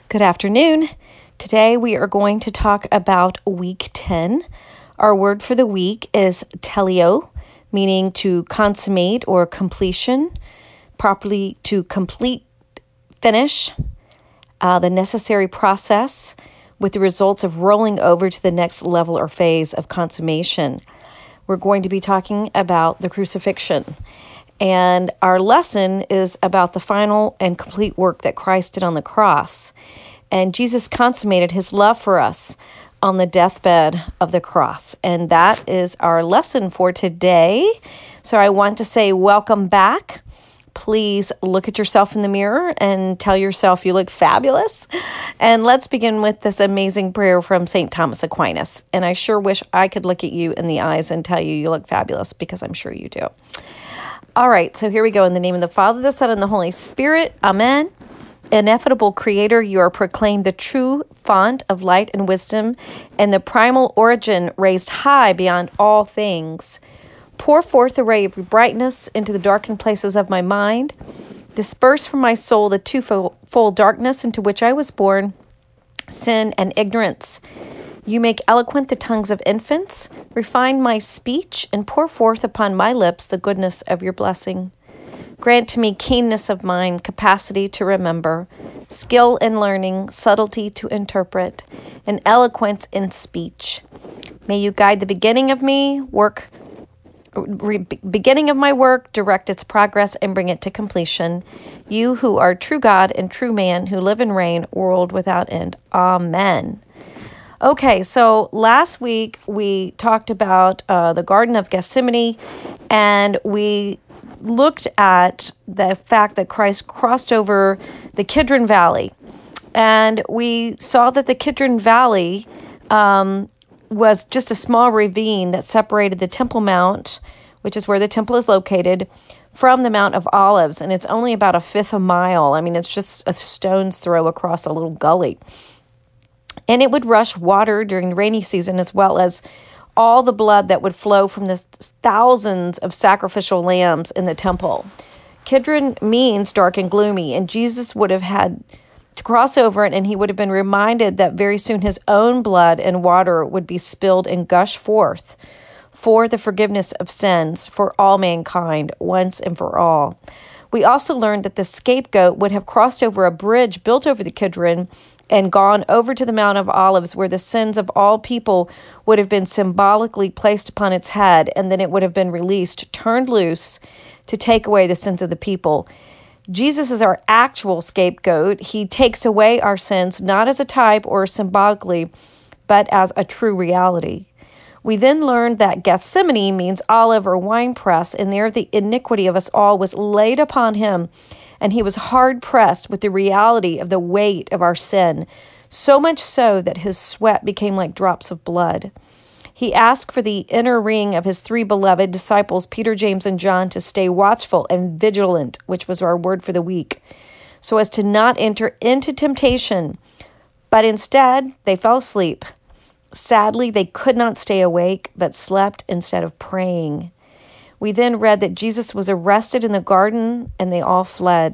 Good afternoon. Today we are going to talk about week 10. Our word for the week is teleo, meaning to consummate or completion, properly to complete, finish, the necessary process with the results of rolling over to the next level or phase of consummation. We're going to be talking about the crucifixion. And our lesson is about the final and complete work that Christ did on the cross. And Jesus consummated his love for us on the deathbed of the cross. And that is our lesson for today. So I want to say welcome back. Please look at yourself in the mirror and tell yourself you look fabulous. And let's begin with this amazing prayer from St. Thomas Aquinas. And I sure wish I could look at you in the eyes and tell you you look fabulous, because I'm sure you do. All right, so here we go. In the name of the Father, the Son, and the Holy Spirit. Amen. Ineffable Creator, you are proclaimed the true font of light and wisdom, and the primal origin raised high beyond all things. Pour forth a ray of your brightness into the darkened places of my mind. Disperse from my soul the twofold darkness into which I was born, sin and ignorance. You make eloquent the tongues of infants, refine my speech, and pour forth upon my lips the goodness of your blessing. Grant to me keenness of mind, capacity to remember, skill in learning, subtlety to interpret, and eloquence in speech. May you guide the beginning of my work, direct its progress, and bring it to completion. You who are true God and true man, who live and reign, world without end. Amen. Okay, so last week we talked about the Garden of Gethsemane, and we looked at the fact that Christ crossed over the Kidron Valley. And we saw that the Kidron Valley was just a small ravine that separated the Temple Mount, which is where the temple is located, from the Mount of Olives. And it's only about a fifth a mile. I mean, it's just a stone's throw across a little gully. And it would rush water during the rainy season, as well as all the blood that would flow from the thousands of sacrificial lambs in the temple. Kidron means dark and gloomy, and Jesus would have had to cross over it, and he would have been reminded that very soon his own blood and water would be spilled and gush forth for the forgiveness of sins for all mankind, once and for all. We also learned that the scapegoat would have crossed over a bridge built over the Kidron and gone over to the Mount of Olives, where the sins of all people would have been symbolically placed upon its head, and then it would have been released, turned loose, to take away the sins of the people. Jesus is our actual scapegoat. He takes away our sins, not as a type or symbolically, but as a true reality. We then learned that Gethsemane means olive or winepress, and there the iniquity of us all was laid upon him, and he was hard-pressed with the reality of the weight of our sin, so much so that his sweat became like drops of blood. He asked for the inner ring of his three beloved disciples, Peter, James, and John, to stay watchful and vigilant, which was our word for the week, so as to not enter into temptation. But instead, they fell asleep. Sadly, they could not stay awake, but slept instead of praying. We then read that Jesus was arrested in the garden, and they all fled.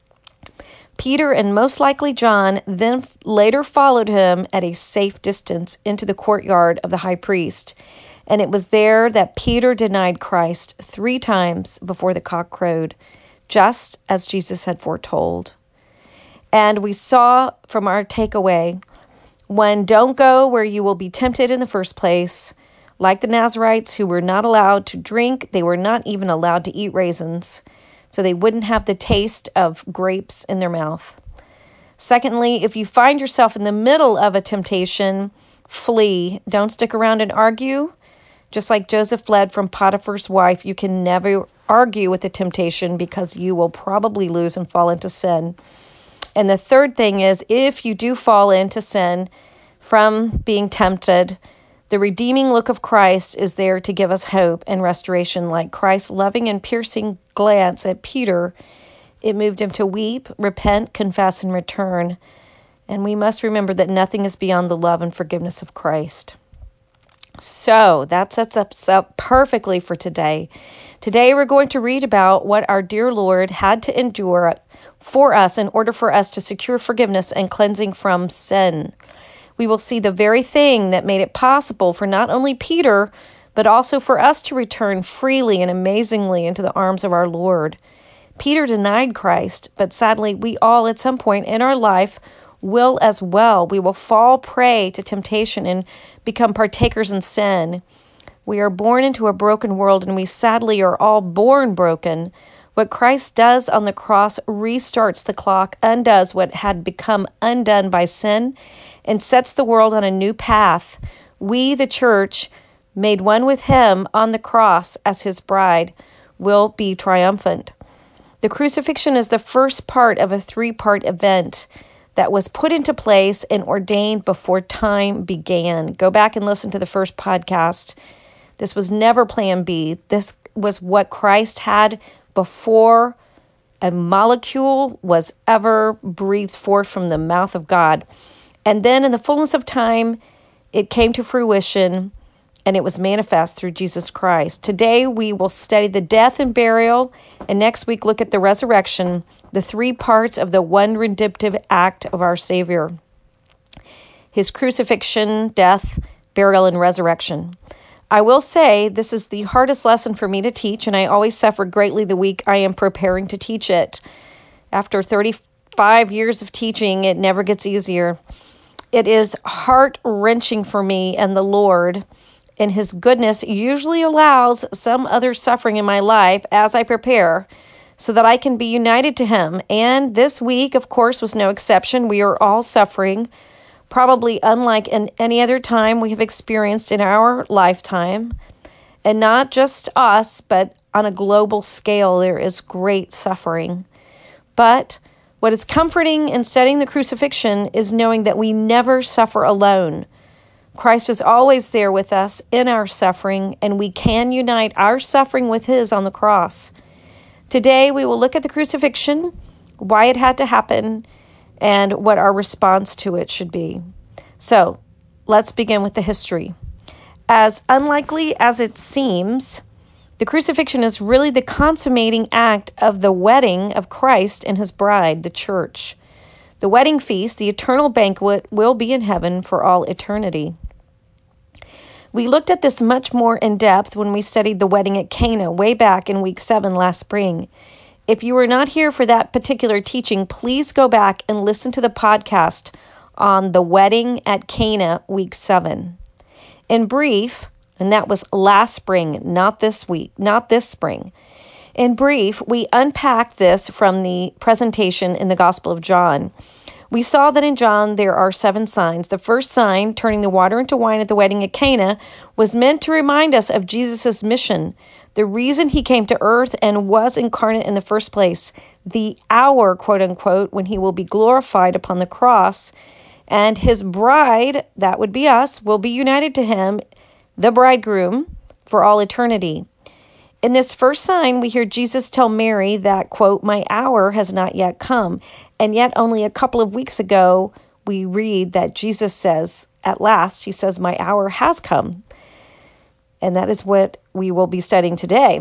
Peter and most likely John then later followed him at a safe distance into the courtyard of the high priest, and it was there that Peter denied Christ 3 times before the cock crowed, just as Jesus had foretold. And we saw from our takeaway, one, don't go where you will be tempted in the first place. Like the Nazarites who were not allowed to drink, they were not even allowed to eat raisins, so they wouldn't have the taste of grapes in their mouth. Secondly, if you find yourself in the middle of a temptation, flee. Don't stick around and argue. Just like Joseph fled from Potiphar's wife, you can never argue with the temptation, because you will probably lose and fall into sin. And the third thing is, if you do fall into sin from being tempted, the redeeming look of Christ is there to give us hope and restoration. Like Christ's loving and piercing glance at Peter, it moved him to weep, repent, confess, and return. And we must remember that nothing is beyond the love and forgiveness of Christ. So that sets us up perfectly for today. Today we're going to read about what our dear Lord had to endure for us in order for us to secure forgiveness and cleansing from sin. We will see the very thing that made it possible for not only Peter, but also for us to return freely and amazingly into the arms of our Lord. Peter denied Christ, but sadly, we all at some point in our life will as well. We will fall prey to temptation and become partakers in sin. We are born into a broken world, and we sadly are all born broken. What Christ does on the cross restarts the clock, undoes what had become undone by sin, and sets the world on a new path. We, the church, made one with him on the cross as his bride, will be triumphant. The crucifixion is the first part of a three-part event that was put into place and ordained before time began. Go back and listen to the first podcast. This was never plan B. This was what Christ had before a molecule was ever breathed forth from the mouth of God. And then in the fullness of time, it came to fruition, and it was manifest through Jesus Christ. Today, we will study the death and burial, and next week look at the resurrection, the three parts of the one redemptive act of our Savior. His crucifixion, death, burial, and resurrection. I will say this is the hardest lesson for me to teach, and I always suffer greatly the week I am preparing to teach it. After 35 years of teaching, it never gets easier. It is heart-wrenching for me, and the Lord, in his goodness, usually allows some other suffering in my life as I prepare so that I can be united to him. And this week, of course, was no exception. We are all suffering, probably unlike in any other time we have experienced in our lifetime. And not just us, but on a global scale, there is great suffering. But what is comforting in studying the crucifixion is knowing that we never suffer alone. Christ is always there with us in our suffering, and we can unite our suffering with his on the cross. Today, we will look at the crucifixion, why it had to happen, and what our response to it should be. So, let's begin with the history. As unlikely as it seems, the crucifixion is really the consummating act of the wedding of Christ and his bride, the church. The wedding feast, the eternal banquet, will be in heaven for all eternity. We looked at this much more in depth when we studied the wedding at Cana way back in week 7 last spring. If you were not here for that particular teaching, please go back and listen to the podcast on the wedding at Cana week 7. In brief, and that was last spring, not this spring. In brief, we unpacked this from the presentation in the Gospel of John. We saw that in John there are 7 signs. The first sign, turning the water into wine at the wedding at Cana, was meant to remind us of Jesus' mission, the reason he came to earth and was incarnate in the first place, the hour, quote unquote, when he will be glorified upon the cross, and his bride, that would be us, will be united to him, the bridegroom, for all eternity. In this first sign, we hear Jesus tell Mary that, quote, my hour has not yet come. And yet only a couple of weeks ago, we read that Jesus says, at last, he says, my hour has come. And that is what we will be studying today.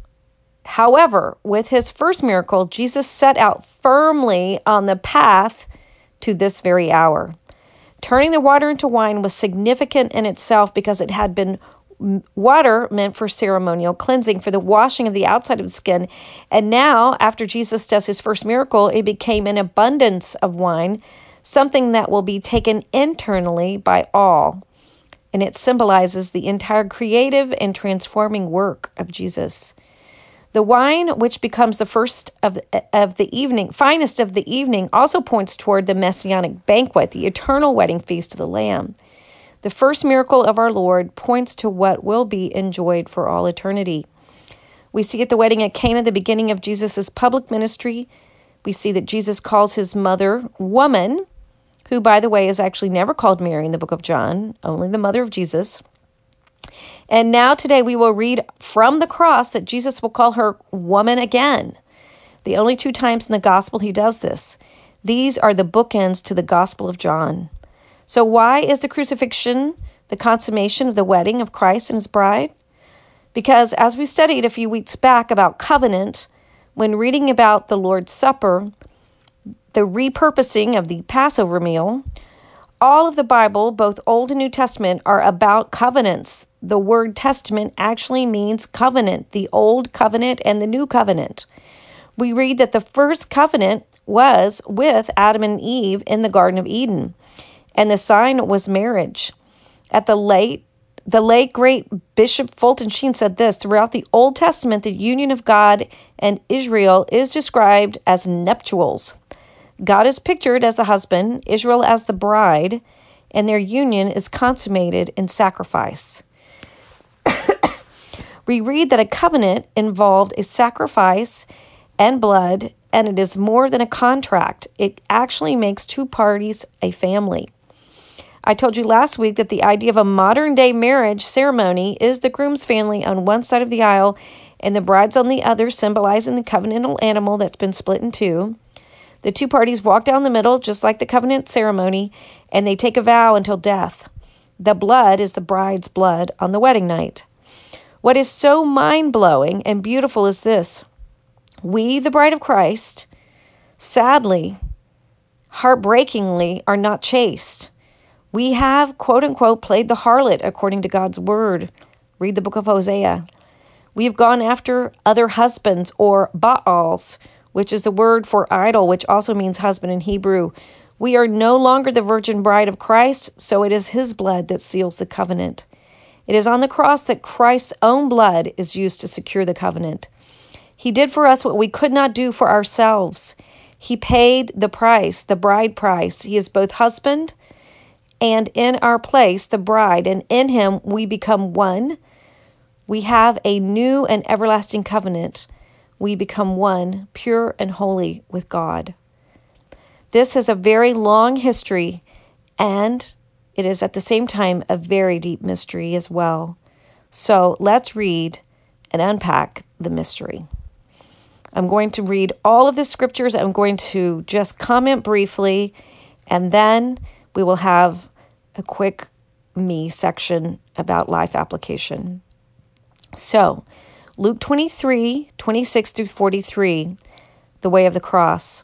However, with his first miracle, Jesus set out firmly on the path to this very hour. Turning the water into wine was significant in itself because it had been water meant for ceremonial cleansing, for the washing of the outside of the skin. And now, after Jesus does his first miracle, it became an abundance of wine, something that will be taken internally by all. And it symbolizes the entire creative and transforming work of Jesus. The wine, which becomes the first of the evening, finest of the evening, also points toward the messianic banquet, the eternal wedding feast of the Lamb. The first miracle of our Lord points to what will be enjoyed for all eternity. We see at the wedding at Cana the beginning of Jesus' public ministry. We see that Jesus calls his mother woman, who, by the way, is actually never called Mary in the book of John, only the mother of Jesus. And now today we will read from the cross that Jesus will call her woman again. The only 2 times in the gospel he does this. These are the bookends to the Gospel of John. So why is the crucifixion the consummation of the wedding of Christ and his bride? Because as we studied a few weeks back about covenant, when reading about the Lord's Supper, the repurposing of the Passover meal. All of the Bible, both Old and New Testament, are about covenants. The word testament actually means covenant, the Old Covenant and the New Covenant. We read that the first covenant was with Adam and Eve in the Garden of Eden, and the sign was marriage. At the late great Bishop Fulton Sheen said this: throughout the Old Testament, the union of God and Israel is described as nuptials. God is pictured as the husband, Israel as the bride, and their union is consummated in sacrifice. We read that a covenant involved a sacrifice and blood, and it is more than a contract. It actually makes two parties a family. I told you last week that the idea of a modern-day marriage ceremony is the groom's family on one side of the aisle and the bride's on the other, symbolizing the covenantal animal that's been split in two. The two parties walk down the middle, just like the covenant ceremony, and they take a vow until death. The blood is the bride's blood on the wedding night. What is so mind-blowing and beautiful is this: we, the bride of Christ, sadly, heartbreakingly, are not chaste. We have, quote-unquote, played the harlot according to God's word. Read the book of Hosea. We have gone after other husbands, or Baals, which is the word for idol, which also means husband in Hebrew. We are no longer the virgin bride of Christ, so it is his blood that seals the covenant. It is on the cross that Christ's own blood is used to secure the covenant. He did for us what we could not do for ourselves. He paid the price, the bride price. He is both husband and in our place, the bride, and in him we become one. We have a new and everlasting covenant. We become one, pure and holy with God. This has a very long history, and it is at the same time a very deep mystery as well. So let's read and unpack the mystery. I'm going to read all of the scriptures. I'm going to just comment briefly, and then we will have a quick me section about life application. So, Luke 23, 26 through 43, the way of the cross.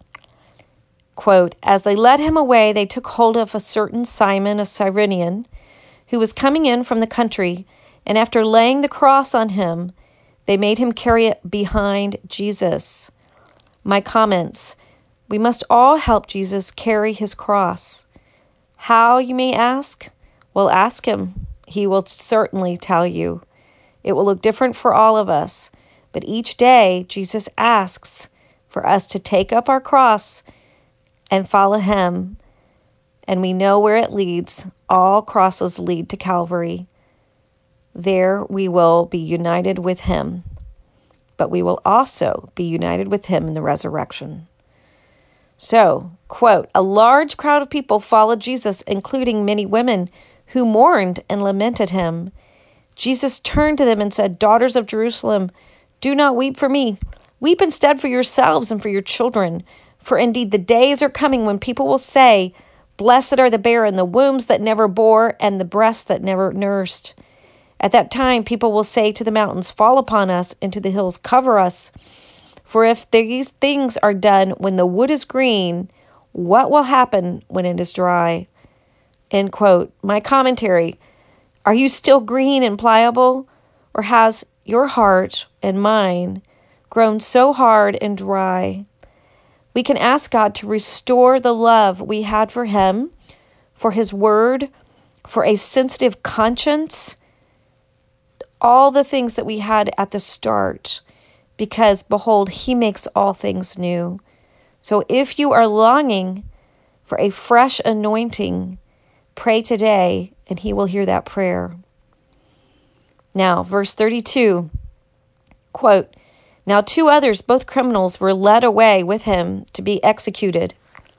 Quote, as they led him away, they took hold of a certain Simon, a Cyrenian, who was coming in from the country, and after laying the cross on him, they made him carry it behind Jesus. My comments: we must all help Jesus carry his cross. How, you may ask? Well, ask him. He will certainly tell you. It will look different for all of us, but each day Jesus asks for us to take up our cross and follow him, and we know where it leads. All crosses lead to Calvary. There we will be united with him, but we will also be united with him in the resurrection. So, quote, a large crowd of people followed Jesus, including many women who mourned and lamented him. Jesus turned to them and said, daughters of Jerusalem, do not weep for me. Weep instead for yourselves and for your children. For indeed the days are coming when people will say, blessed are the barren, the wombs that never bore, and the breasts that never nursed. At that time, people will say to the mountains, fall upon us, and to the hills, cover us. For if these things are done when the wood is green, what will happen when it is dry? End quote. My commentary: are you still green and pliable, or has your heart and mine grown so hard and dry? We can ask God to restore the love we had for him, for his word, for a sensitive conscience, all the things that we had at the start, because behold, he makes all things new. So if you are longing for a fresh anointing, pray today, and he will hear that prayer. Now, verse 32, quote, now 2 others, both criminals, were led away with him to be executed.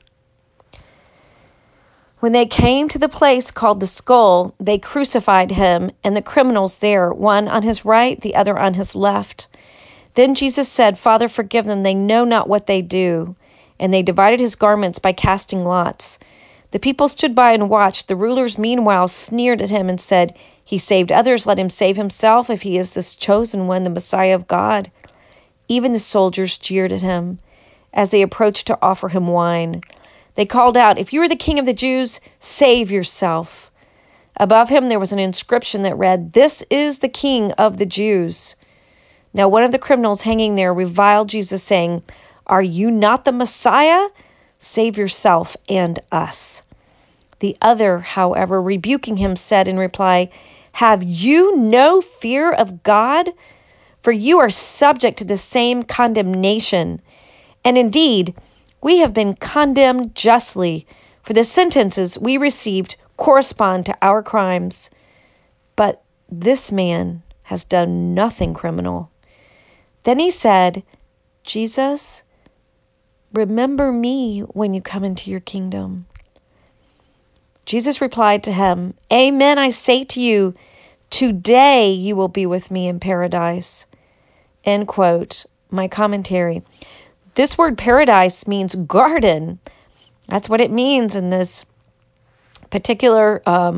When they came to the place called the Skull, they crucified him and the criminals there, one on his right, the other on his left. Then Jesus said, Father, forgive them, they know not what they do. And they divided his garments by casting lots. The people stood by and watched. The rulers meanwhile sneered at him and said, he saved others, let him save himself if he is this chosen one, the Messiah of God. Even the soldiers jeered at him. as they approached to offer him wine. They called out, "If you are the king of the Jews, save yourself." Above him there was an inscription that read, "This is the King of the Jews." Now one of the criminals hanging there reviled Jesus, saying, "Are you not the Messiah? Save yourself and us." The other, however, rebuking him, said in reply, "Have you no fear of God? For you are subject to the same condemnation. And indeed, we have been condemned justly, for the sentences we received correspond to our crimes. But this man has done nothing criminal." Then he said, "Jesus, remember me when you come into your kingdom." Jesus replied to him, "Amen, I say to you, today you will be with me in paradise." End quote. My commentary. This word paradise means garden. That's what it means in this particular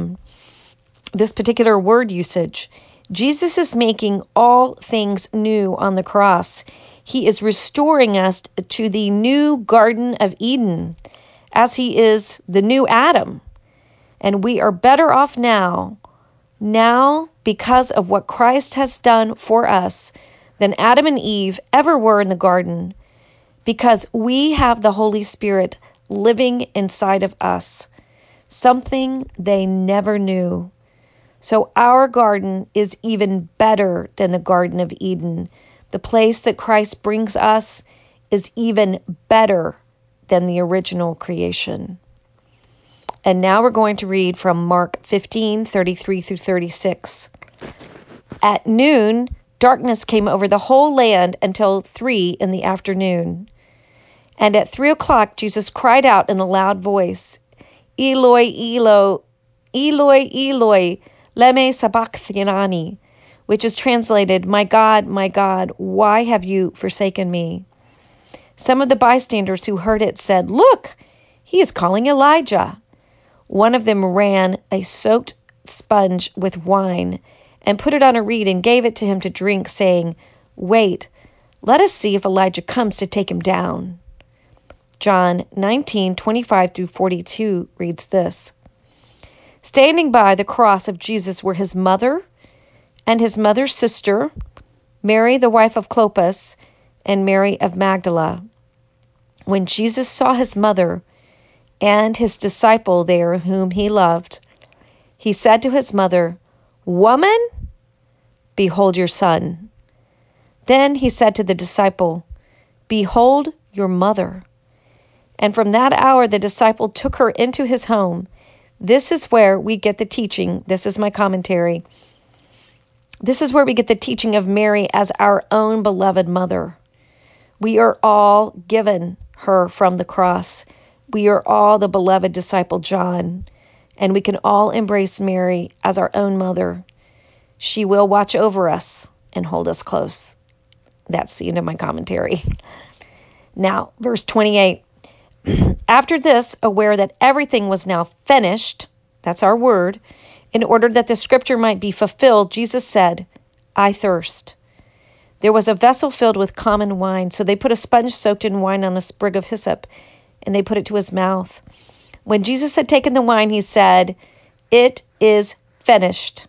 word usage. Jesus is making all things new on the cross. He is restoring us to the new Garden of Eden, as he is the new Adam. And we are better off now because of what Christ has done for us than Adam and Eve ever were in the garden, because we have the Holy Spirit living inside of us, something they never knew. So our garden is even better than the Garden of Eden. The place that Christ brings us is even better than the original creation. And now we're going to read from Mark 15:33 through 36. At noon, darkness came over the whole land until 3 p.m. And at 3 o'clock, Jesus cried out in a loud voice, "Eloi, Eloi, Eloi, Eloi, lema sabachthani," which is translated, my God, why have you forsaken me?" Some of the bystanders who heard it said, "Look, he is calling Elijah." One of them ran a soaked sponge with wine and put it on a reed and gave it to him to drink, saying, "Wait, let us see if Elijah comes to take him down." John 19:25 through 42 reads this. Standing by the cross of Jesus were his mother and his mother's sister, Mary, the wife of Clopas, and Mary of Magdala. When Jesus saw his mother and his disciple there whom he loved, he said to his mother, "Woman, behold your son." Then he said to the disciple, "Behold your mother." And from that hour the disciple took her into his home. This is where we get the teaching. This is my commentary. This is where we get the teaching of Mary as our own beloved mother. We are all given her from the cross. We are all the beloved disciple John, and we can all embrace Mary as our own mother. She will watch over us and hold us close. That's the end of my commentary. Now, verse 28. After this, aware that everything was now finished, that's our word, in order that the scripture might be fulfilled, Jesus said, "I thirst." There was a vessel filled with common wine, so they put a sponge soaked in wine on a sprig of hyssop, and they put it to his mouth. When Jesus had taken the wine, he said, "It is finished."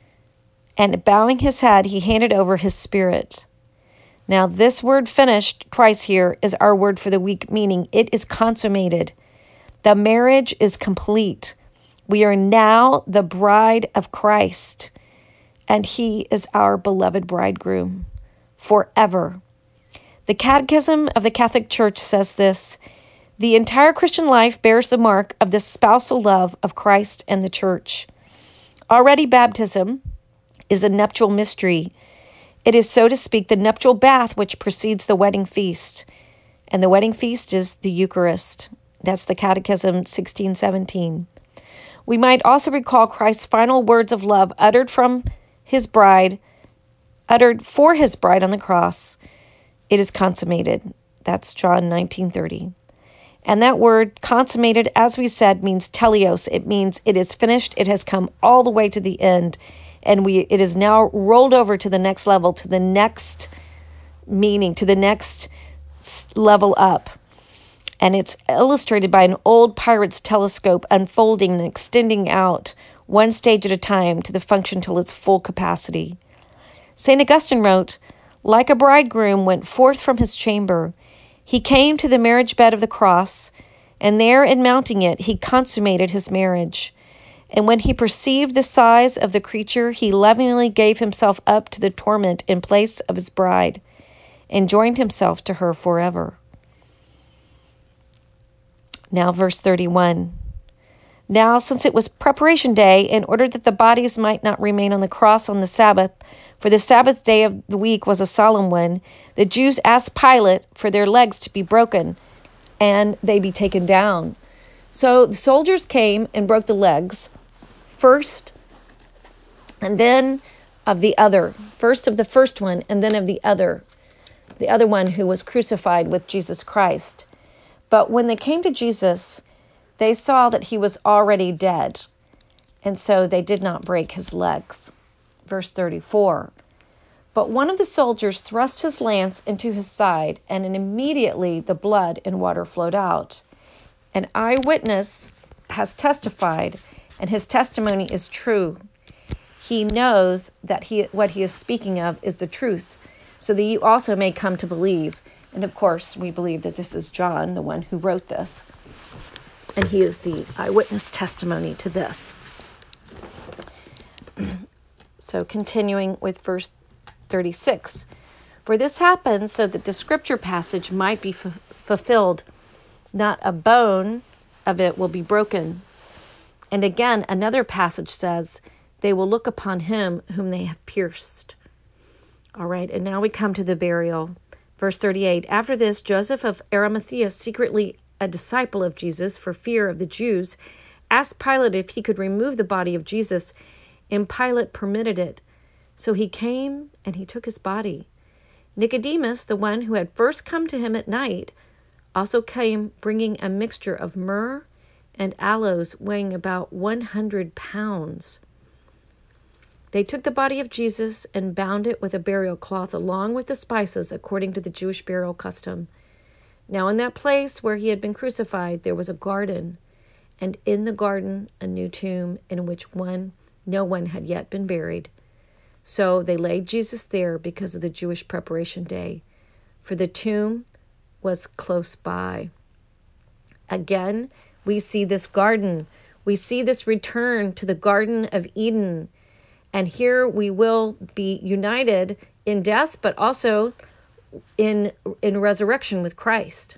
And bowing his head, he handed over his spirit. Now, this word finished twice here is our word for the week, meaning it is consummated. The marriage is complete. We are now the bride of Christ, and he is our beloved bridegroom forever. The Catechism of the Catholic Church says this: the entire Christian life bears the mark of the spousal love of Christ and the Church. Already baptism is a nuptial mystery. It is, so to speak, the nuptial bath which precedes the wedding feast. And the wedding feast is the Eucharist. That's the Catechism 1617. We might also recall Christ's final words of love uttered for his bride on the cross. It is consummated. That's John 19:30. And that word consummated, as we said, means teleos. It means it is finished. It has come all the way to the end. And it is now rolled over to the next level, to the next meaning, to the next level up. And it's illustrated by an old pirate's telescope unfolding and extending out one stage at a time to the function till its full capacity. St. Augustine wrote, "Like a bridegroom went forth from his chamber, he came to the marriage bed of the cross, and there in mounting it he consummated his marriage. And when he perceived the size of the creature, he lovingly gave himself up to the torment in place of his bride, and joined himself to her forever." Now verse 31. "Now, since it was preparation day, in order that the bodies might not remain on the cross on the Sabbath, for the Sabbath day of the week was a solemn one, the Jews asked Pilate for their legs to be broken and they be taken down. So the soldiers came and broke the legs first and then of the other. First of the first one and then of the other one who was crucified with Jesus Christ. But when they came to Jesus, they saw that he was already dead, and so they did not break his legs. Verse 34, "But one of the soldiers thrust his lance into his side, and immediately the blood and water flowed out. An eyewitness has testified, and his testimony is true. He knows that what he is speaking of is the truth, so that you also may come to believe." And of course, we believe that this is John, the one who wrote this. And he is the eyewitness testimony to this. So continuing with verse 36. "For this happened so that the scripture passage might be fulfilled. Not a bone of it will be broken." And again, another passage says, "They will look upon him whom they have pierced." All right, and now we come to the burial. Verse 38, "After this, Joseph of Arimathea, secretly a disciple of Jesus for fear of the Jews, asked Pilate if he could remove the body of Jesus, and Pilate permitted it. So he came and he took his body. Nicodemus, the one who had first come to him at night, also came bringing a mixture of myrrh and aloes weighing about 100 pounds. They took the body of Jesus and bound it with a burial cloth along with the spices according to the Jewish burial custom. Now in that place where he had been crucified there was a garden, and in the garden a new tomb in which no one had yet been buried. So they laid Jesus there because of the Jewish preparation day, for the tomb was close by." Again, we see this garden. We see this return to the Garden of Eden. And here we will be united in death, but also in resurrection with Christ.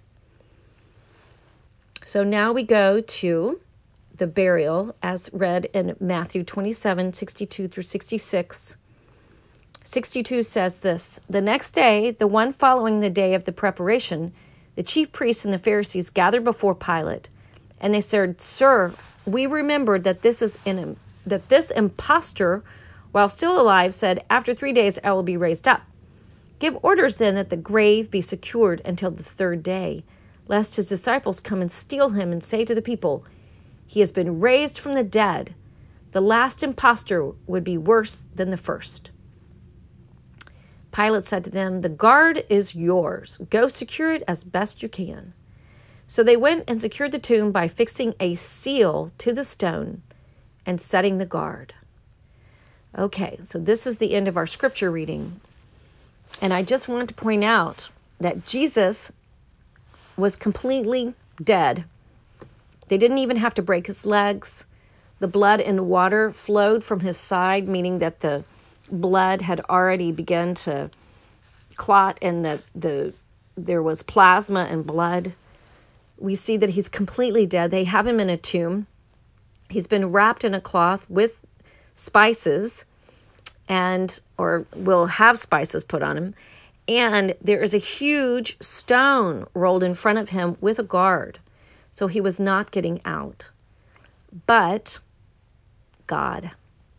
So now we go to the burial as read in Matthew 27, 62 through 66. 62 says this, "The next day, the one following the day of the preparation, the chief priests and the Pharisees gathered before Pilate, and they said, 'Sir, we remembered that this impostor, while still alive, said, "After 3 days I will be raised up." Give orders then that the grave be secured until the third day, lest his disciples come and steal him and say to the people, "He has been raised from the dead." The last impostor would be worse than the first." Pilate said to them, "The guard is yours. Go secure it as best you can." So they went and secured the tomb by fixing a seal to the stone and setting the guard. Okay, so this is the end of our scripture reading. And I just want to point out that Jesus was completely dead. They didn't even have to break his legs. The blood and water flowed from his side, meaning that the blood had already begun to clot and that there was plasma and blood. We see that he's completely dead. They have him in a tomb. He's been wrapped in a cloth with spices or will have spices put on him. And there is a huge stone rolled in front of him with a guard. So he was not getting out. But God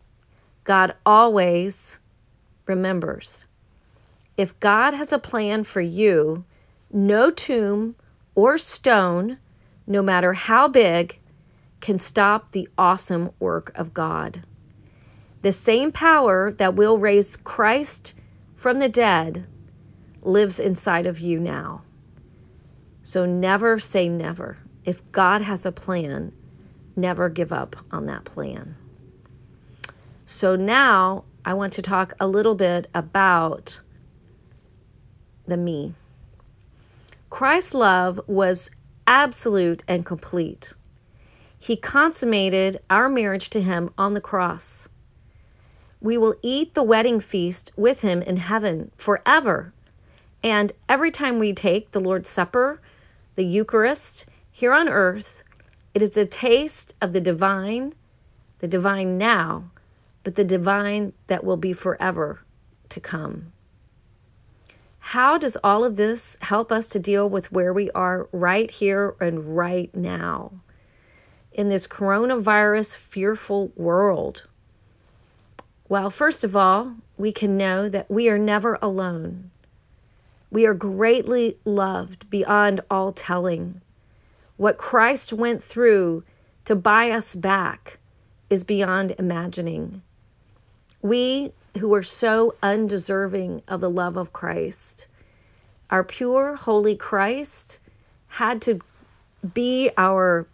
always remembers. If God has a plan for you, no tomb or stone, no matter how big, can stop the awesome work of God. The same power that will raise Christ from the dead lives inside of you now. So never say never. If God has a plan, never give up on that plan. So now I want to talk a little bit about the me. Christ's love was absolute and complete. He consummated our marriage to him on the cross. We will eat the wedding feast with him in heaven forever. And every time we take the Lord's Supper, the Eucharist, here on earth, it is a taste of the divine now, but the divine that will be forever to come. How does all of this help us to deal with where we are right here and right now in this coronavirus fearful world? Well, first of all, we can know that we are never alone. We are greatly loved beyond all telling. What Christ went through to buy us back is beyond imagining. We who are so undeserving of the love of Christ, our pure, holy Christ had to be our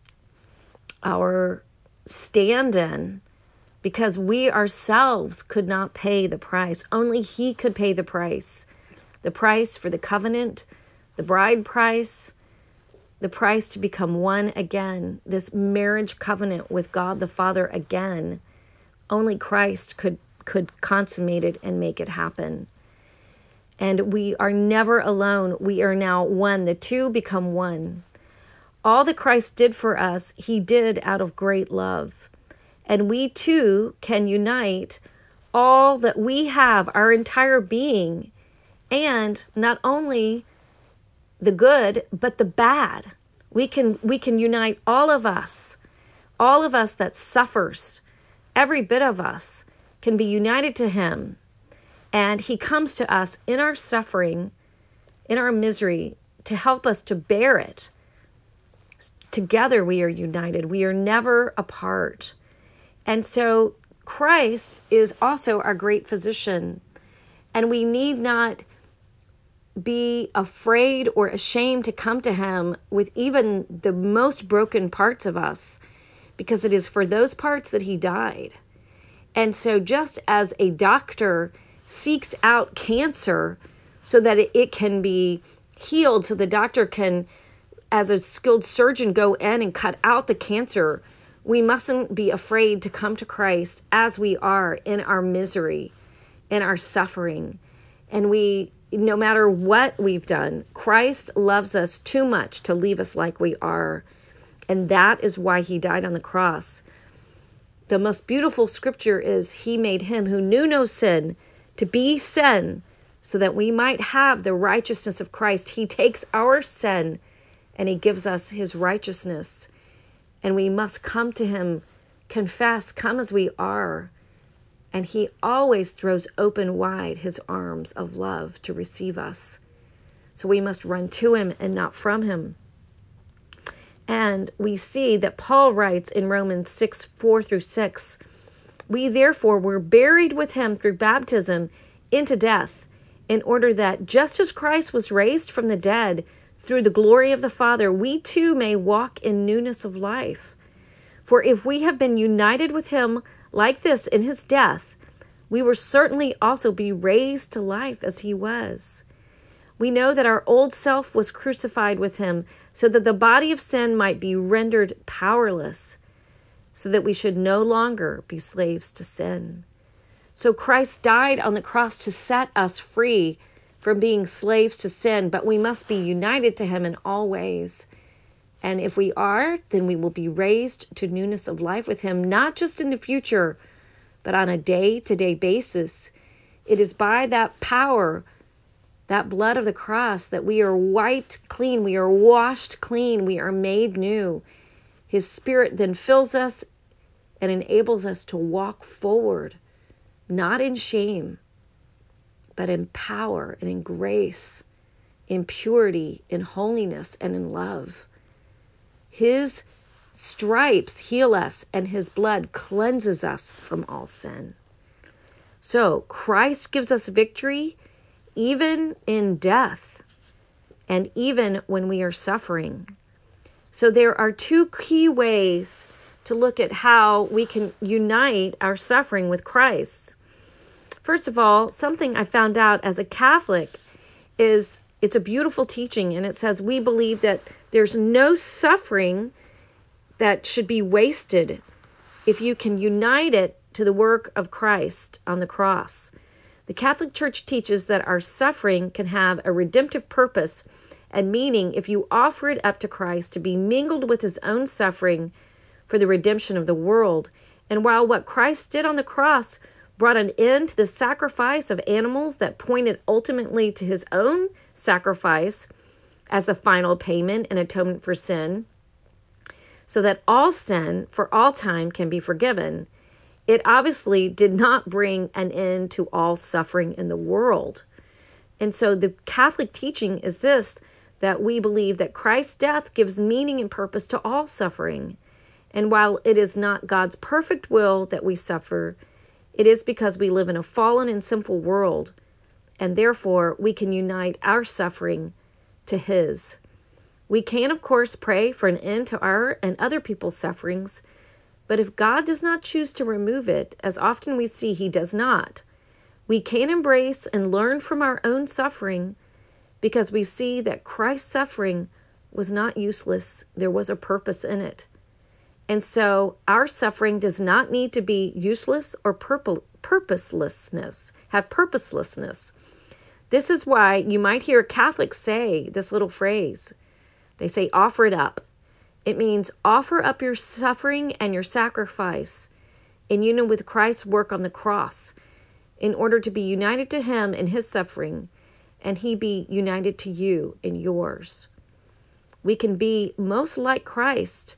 stand-in because we ourselves could not pay the price. Only he could pay the price for the covenant, the bride price, the price to become one again, this marriage covenant with God the Father again. Only Christ could consummate it and make it happen. And we are never alone. We are now one. The two become one. All that Christ did for us, he did out of great love. And we too can unite all that we have, our entire being, and not only the good, but the bad. We can unite all of us that suffers. Every bit of us can be united to him. And he comes to us in our suffering, in our misery, to help us to bear it. Together we are united. We are never apart. And so Christ is also our great physician. And we need not be afraid or ashamed to come to him with even the most broken parts of us, because it is for those parts that he died. And so just as a doctor seeks out cancer so that it can be healed, so the doctor can, as a skilled surgeon, go in and cut out the cancer, we mustn't be afraid to come to Christ as we are in our misery, in our suffering. And no matter what we've done, Christ loves us too much to leave us like we are. And that is why he died on the cross. The most beautiful scripture is, he made him who knew no sin to be sin so that we might have the righteousness of Christ. He takes our sin and he gives us his righteousness. And we must come to him, confess, come as we are. And he always throws open wide his arms of love to receive us. So we must run to him and not from him. And we see that Paul writes in Romans 6:4-6, we therefore were buried with him through baptism into death, in order that just as Christ was raised from the dead through the glory of the Father, we too may walk in newness of life. For if we have been united with him like this in his death, we will certainly also be raised to life as he was. We know that our old self was crucified with him so that the body of sin might be rendered powerless, so that we should no longer be slaves to sin. So Christ died on the cross to set us free from being slaves to sin, but we must be united to him in all ways. And if we are, then we will be raised to newness of life with him, not just in the future, but on a day-to-day basis. It is by that power, that blood of the cross, that we are wiped clean, we are washed clean, we are made new. His Spirit then fills us and enables us to walk forward, not in shame, but in power and in grace, in purity, in holiness, and in love. His stripes heal us, and his blood cleanses us from all sin. So Christ gives us victory even in death. and even when we are suffering. So there are two key ways to look at how we can unite our suffering with Christ. First of all, something I found out as a Catholic is it's a beautiful teaching, and it says we believe that there's no suffering that should be wasted if you can unite it to the work of Christ on the cross. The Catholic Church teaches that our suffering can have a redemptive purpose and meaning if you offer it up to Christ to be mingled with his own suffering for the redemption of the world. And while what Christ did on the cross brought an end to the sacrifice of animals that pointed ultimately to his own sacrifice as the final payment and atonement for sin, so that all sin for all time can be forgiven, it obviously did not bring an end to all suffering in the world. And so the Catholic teaching is this, that we believe that Christ's death gives meaning and purpose to all suffering. And while it is not God's perfect will that we suffer, it is because we live in a fallen and sinful world, and therefore we can unite our suffering to his. We can, of course, pray for an end to our and other people's sufferings, but if God does not choose to remove it, as often we see he does not, we can embrace and learn from our own suffering because we see that Christ's suffering was not useless. There was a purpose in it. And so our suffering does not need to be useless or purposelessness. This is why you might hear Catholics say this little phrase. They say, offer it up. It means offer up your suffering and your sacrifice in union with Christ's work on the cross in order to be united to him in his suffering and he be united to you in yours. We can be most like Christ,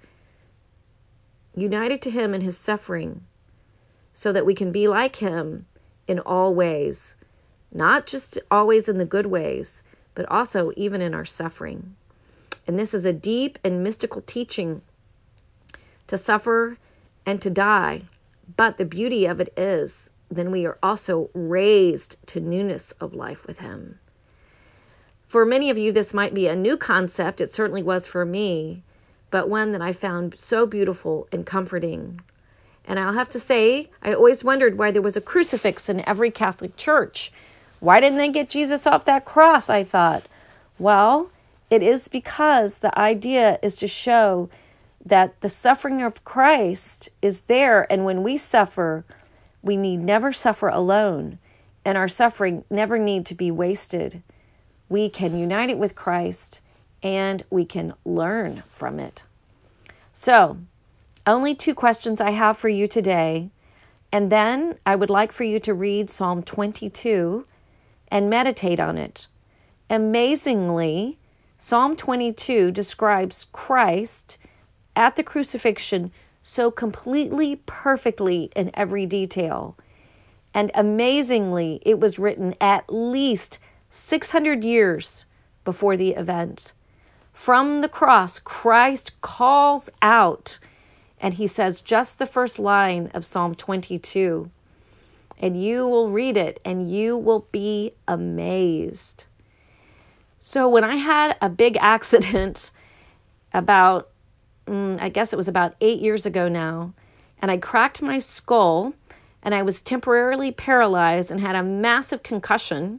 united to him in his suffering, so that we can be like him in all ways, not just always in the good ways, but also even in our suffering. And this is a deep and mystical teaching to suffer and to die. But the beauty of it is, then we are also raised to newness of life with him. For many of you, this might be a new concept. It certainly was for me, but one that I found so beautiful and comforting. And I'll have to say, I always wondered why there was a crucifix in every Catholic church. Why didn't they get Jesus off that cross, I thought. Well, it is because the idea is to show that the suffering of Christ is there, and when we suffer, we need never suffer alone, and our suffering never need to be wasted. We can unite it with Christ, and we can learn from it. So, only 2 questions I have for you today, and then I would like for you to read Psalm 22 and meditate on it. Amazingly, Psalm 22 describes Christ at the crucifixion so completely, perfectly in every detail. And amazingly, it was written at least 600 years before the event. From the cross, Christ calls out, and he says just the first line of Psalm 22. And you will read it, and you will be amazed. So when I had a big accident about, I guess it was about 8 years ago now, and I cracked my skull, and I was temporarily paralyzed and had a massive concussion,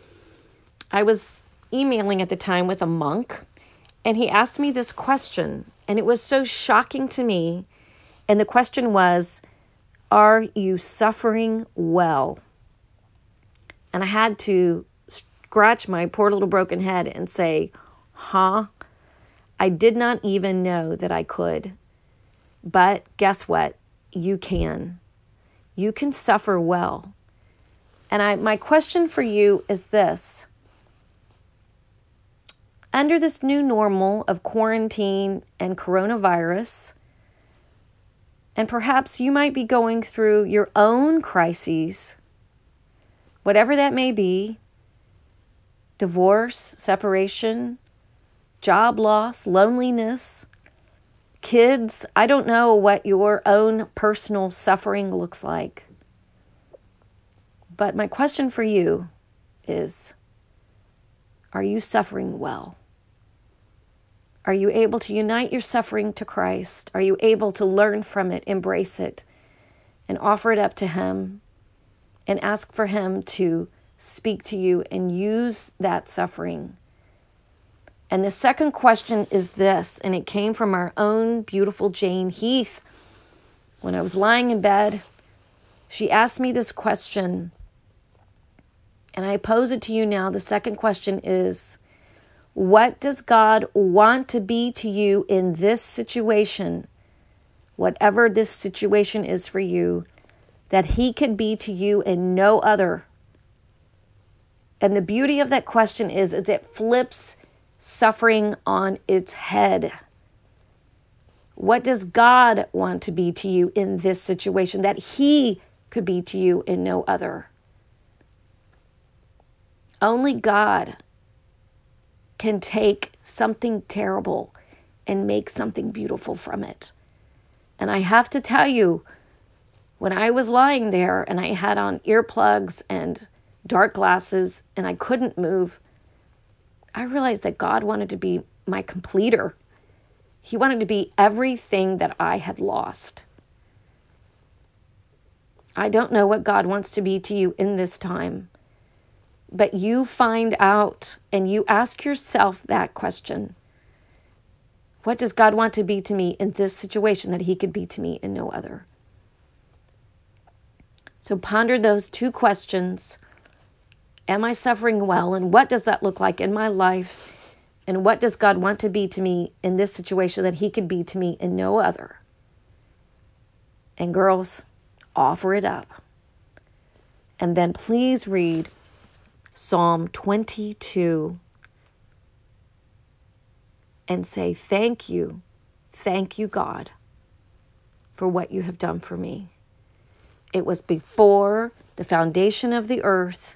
I was emailing at the time with a monk, and he asked me this question, and it was so shocking to me. And the question was, are you suffering well? And I had to scratch my poor little broken head and say, I did not even know that I could. But guess what? You can. You can suffer well. And my question for you is this. Under this new normal of quarantine and coronavirus, and perhaps you might be going through your own crises, whatever that may be, divorce, separation, job loss, loneliness, kids. I don't know what your own personal suffering looks like. But my question for you is, are you suffering well? Are you able to unite your suffering to Christ? Are you able to learn from it, embrace it, and offer it up to Him and ask for Him to speak to you and use that suffering? And the second question is this, and it came from our own beautiful Jane Heath. When I was lying in bed, she asked me this question, and I pose it to you now. The second question is, what does God want to be to you in this situation, whatever this situation is for you, that He could be to you and no other? And the beauty of that question is it flips suffering on its head. What does God want to be to you in this situation that He could be to you and no other? Only God can take something terrible and make something beautiful from it. And I have to tell you, when I was lying there and I had on earplugs and dark glasses and I couldn't move, I realized that God wanted to be my completer. He wanted to be everything that I had lost. I don't know what God wants to be to you in this time, but you find out and you ask yourself that question. What does God want to be to me in this situation that He could be to me and no other? So ponder those two questions. Am I suffering well? And what does that look like in my life? And what does God want to be to me in this situation that He could be to me and no other? And girls, offer it up. And then please read Psalm 22 and say, thank you, God, for what you have done for me. It was before the foundation of the earth.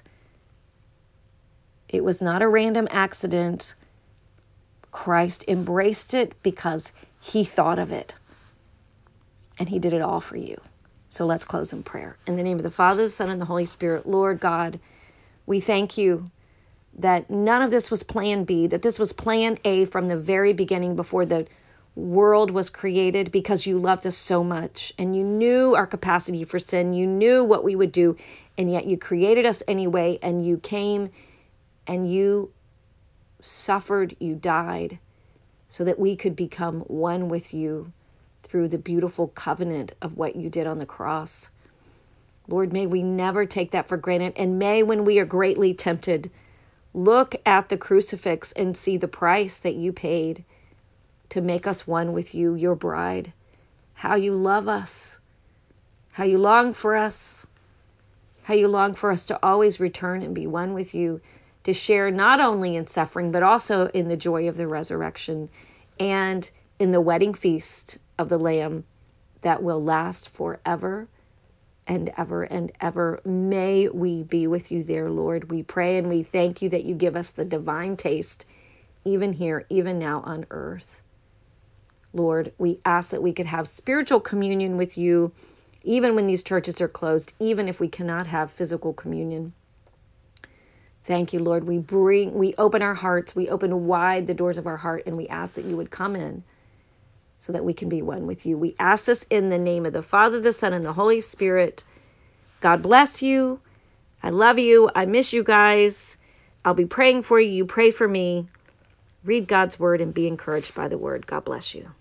It was not a random accident. Christ embraced it because He thought of it. And He did it all for you. So let's close in prayer. In the name of the Father, the Son, and the Holy Spirit, Lord God, we thank you that none of this was plan B, that this was plan A from the very beginning before the world was created, because you loved us so much and you knew our capacity for sin. You knew what we would do, and yet you created us anyway, and you came and you suffered, you died so that we could become one with you through the beautiful covenant of what you did on the cross. Lord, may we never take that for granted. And may, when we are greatly tempted, look at the crucifix and see the price that you paid to make us one with you, your bride. How you love us, how you long for us, how you long for us to always return and be one with you, to share not only in suffering, but also in the joy of the resurrection and in the wedding feast of the Lamb that will last forever and ever and ever. May we be with you there, Lord. We pray and we thank you that you give us the divine taste, even here, even now on earth. Lord, we ask that we could have spiritual communion with you, even when these churches are closed, even if we cannot have physical communion. Thank you, Lord. We open our hearts, we open wide the doors of our heart, and we ask that you would come in so that we can be one with you. We ask this in the name of the Father, the Son, and the Holy Spirit. God bless you. I love you. I miss you guys. I'll be praying for you. You pray for me. Read God's word and be encouraged by the word. God bless you.